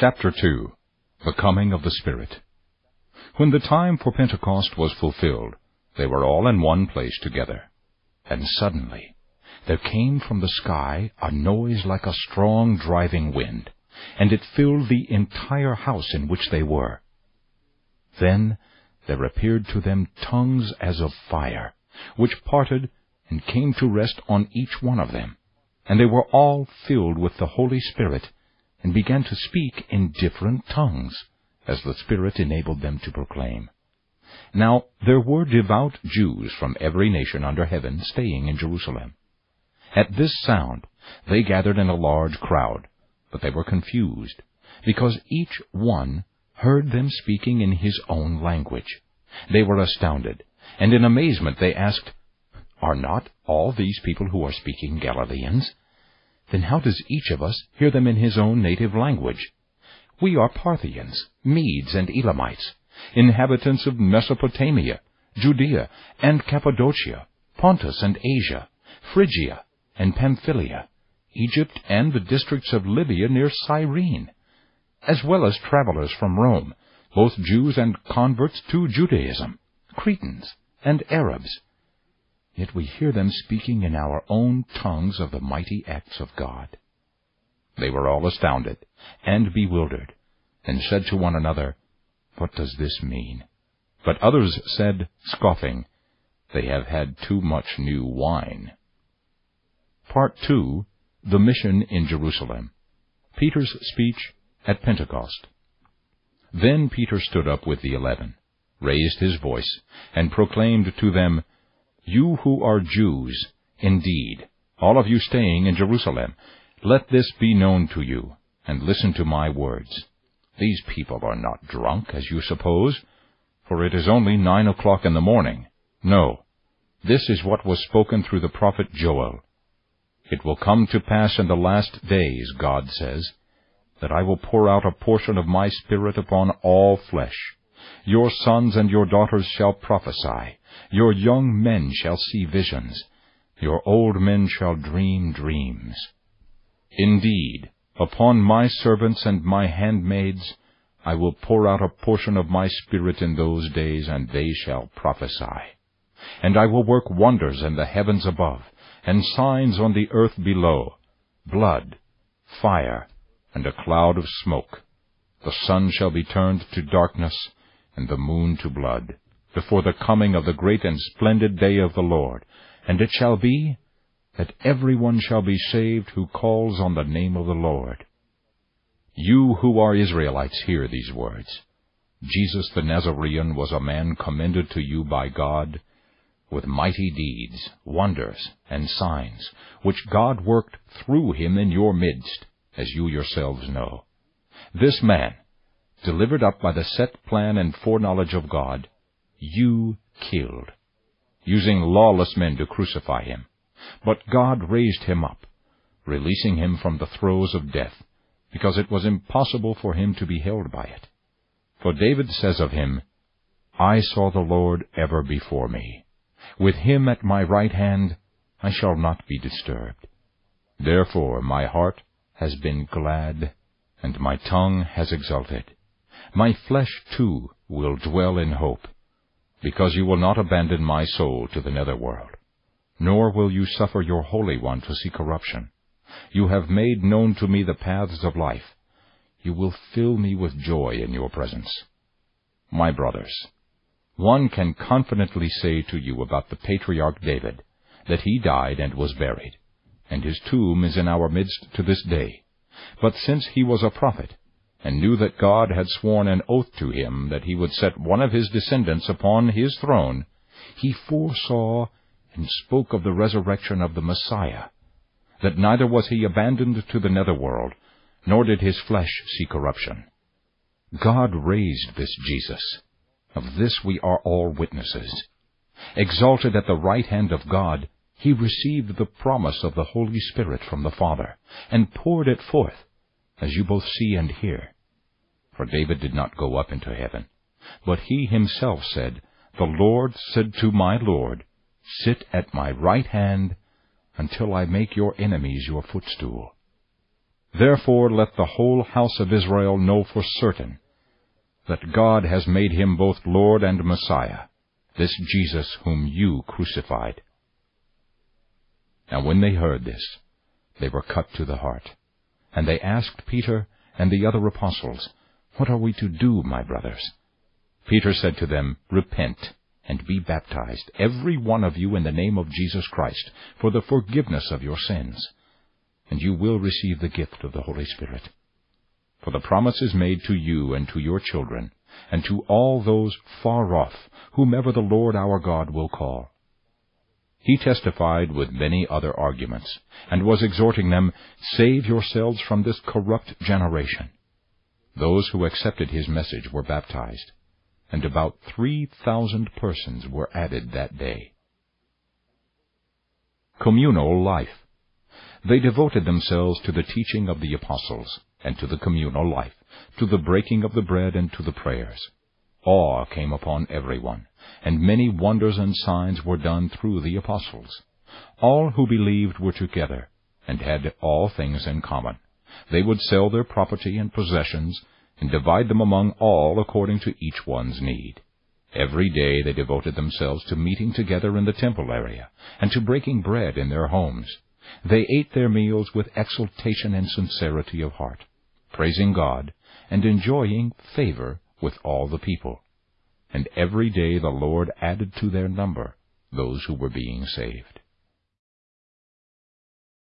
Chapter 2. The Coming of the Spirit. When the time for Pentecost was fulfilled, they were all in one place together. And suddenly there came from the sky a noise like a strong driving wind, and it filled the entire house in which they were. Then there appeared to them tongues as of fire, which parted and came to rest on each one of them. And they were all filled with the Holy Spirit, and began to speak in different tongues, as the Spirit enabled them to proclaim. Now there were devout Jews from every nation under heaven staying in Jerusalem. At this sound they gathered in a large crowd, but they were confused, because each one heard them speaking in his own language. They were astounded, and in amazement they asked, "Are not all these people who are speaking Galileans? Then how does each of us hear them in his own native language? We are Parthians, Medes, and Elamites, inhabitants of Mesopotamia, Judea, and Cappadocia, Pontus and Asia, Phrygia and Pamphylia, Egypt, and the districts of Libya near Cyrene, as well as travelers from Rome, both Jews and converts to Judaism, Cretans and Arabs. Yet we hear them speaking in our own tongues of the mighty acts of God." They were all astounded and bewildered, and said to one another, "What does this mean?" But others said, scoffing, "They have had too much new wine." Part 2. The Mission in Jerusalem. Peter's speech at Pentecost. Then Peter stood up with the 11, raised his voice, and proclaimed to them, "You who are Jews, indeed, all of you staying in Jerusalem, let this be known to you, and listen to my words. These people are not drunk, as you suppose, for it is only 9 o'clock in the morning. No, this is what was spoken through the prophet Joel. It will come to pass in the last days, God says, that I will pour out a portion of my Spirit upon all flesh. Your sons and your daughters shall prophesy. Your young men shall see visions. Your old men shall dream dreams. Indeed, upon my servants and my handmaids I will pour out a portion of my Spirit in those days, and they shall prophesy. And I will work wonders in the heavens above, and signs on the earth below, blood, fire, and a cloud of smoke. The sun shall be turned to darkness, and the moon to blood, before the coming of the great and splendid day of the Lord. And it shall be that everyone shall be saved who calls on the name of the Lord. You who are Israelites, hear these words. Jesus the Nazarene was a man commended to you by God, with mighty deeds, wonders, and signs, which God worked through him in your midst, as you yourselves know. This man, delivered up by the set plan and foreknowledge of God, you killed, using lawless men to crucify him. But God raised him up, releasing him from the throes of death, because it was impossible for him to be held by it. For David says of him, "I saw the Lord ever before me. With him at my right hand I shall not be disturbed. Therefore my heart has been glad, and my tongue has exulted. My flesh too will dwell in hope, because you will not abandon my soul to the netherworld, nor will you suffer your Holy One to see corruption. You have made known to me the paths of life. You will fill me with joy in your presence." My brothers, one can confidently say to you about the patriarch David, that he died and was buried, and his tomb is in our midst to this day. But since he was a prophet, and knew that God had sworn an oath to him that he would set one of his descendants upon his throne, he foresaw and spoke of the resurrection of the Messiah, that neither was he abandoned to the netherworld, nor did his flesh see corruption. God raised this Jesus. Of this we are all witnesses. Exalted at the right hand of God, he received the promise of the Holy Spirit from the Father, and poured it forth, as you both see and hear. For David did not go up into heaven, but he himself said, "The Lord said to my Lord, Sit at my right hand, until I make your enemies your footstool." Therefore let the whole house of Israel know for certain that God has made him both Lord and Messiah, this Jesus whom you crucified." Now when they heard this, they were cut to the heart, and they asked Peter and the other apostles, "What are we to do, my brothers?" Peter said to them, "Repent, and be baptized, every one of you, in the name of Jesus Christ, for the forgiveness of your sins, and you will receive the gift of the Holy Spirit. For the promise is made to you and to your children, and to all those far off, whomever the Lord our God will call." He testified with many other arguments, and was exhorting them, "Save yourselves from this corrupt generation." Those who accepted his message were baptized, and about 3,000 persons were added that day. Communal life. They devoted themselves to the teaching of the apostles, and to the communal life, to the breaking of the bread and to the prayers. Awe came upon everyone, and many wonders and signs were done through the apostles. All who believed were together, and had all things in common. They would sell their property and possessions, and divide them among all according to each one's need. Every day they devoted themselves to meeting together in the temple area, and to breaking bread in their homes. They ate their meals with exultation and sincerity of heart, praising God, and enjoying favor with all the people. And every day the Lord added to their number those who were being saved.